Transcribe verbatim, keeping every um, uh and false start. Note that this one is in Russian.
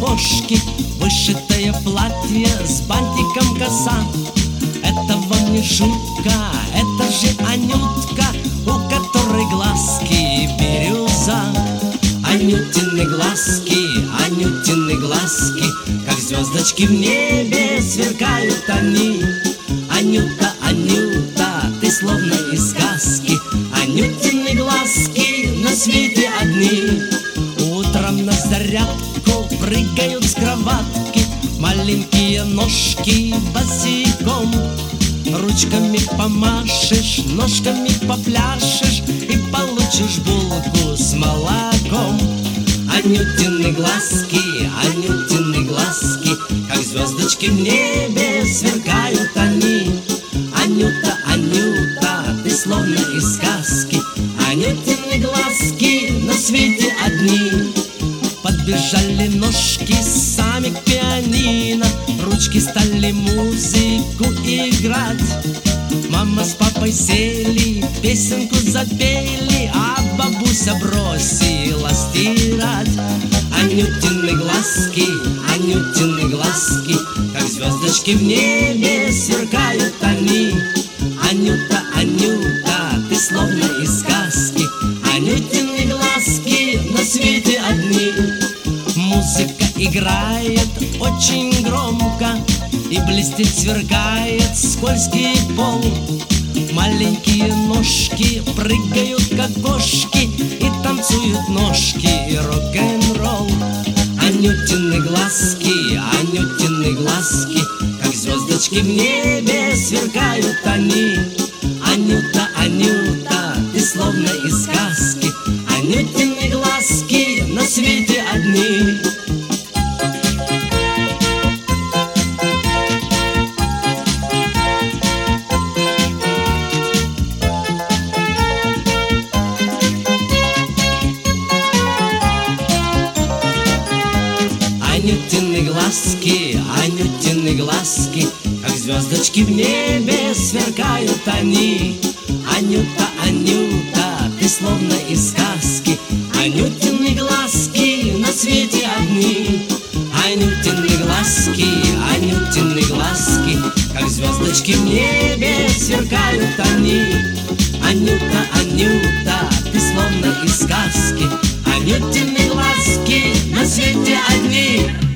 сапожки, вышитое платье с бантиком коса. Это вам не шутка, это же Анютка, у которой глазки бирюза. Анютины глазки, Анютины глазки, как звездочки в небе сверкают они. Анюта, Анюта, ты словно из сказки, Анютины глазки на свете одни. Утром на зарядку прыгают с кроватки маленькие ножки босиком. Ручками помашешь, ножками попляшешь и получишь булку с молоком. Анютины глазки, Анютины глазки, как звездочки в небе сверкают они. Анюта, Анюта, ты словно из сказки, Анютины глазки на свете одни. Подбежали ножки сами к пианино, ручки стали музыку играть. Мама с папой сели, песенку запели, а бабуся бросила стирать. Анютины глазки, Анютины глазки, как звездочки в небе сверкают они. Анюта, Анюта, ты словно из сказки, Анютины глазки на свете одни. Музыка играет очень громко, и блестит, сверкает скользкий пол. Маленькие ножки прыгают, как кошки, и танцуют ножки рок-н-ролл. Анютины глазки, Анютины глазки, как звездочки в небе сверкают они. Анюта, Анюта, ты словно из сказки, Анютины глазки на свете одни. Анютины глазки, Анютины глазки, как звездочки в небе сверкают они. Анюта, Анюта, ты словно из сказки, Анютины глазки на свете одни. Анютины глазки, Анютины глазки, как звездочки в небе сверкают они. Анюта, Анюта, ты словно из сказки, Анютины глазки на свете одни.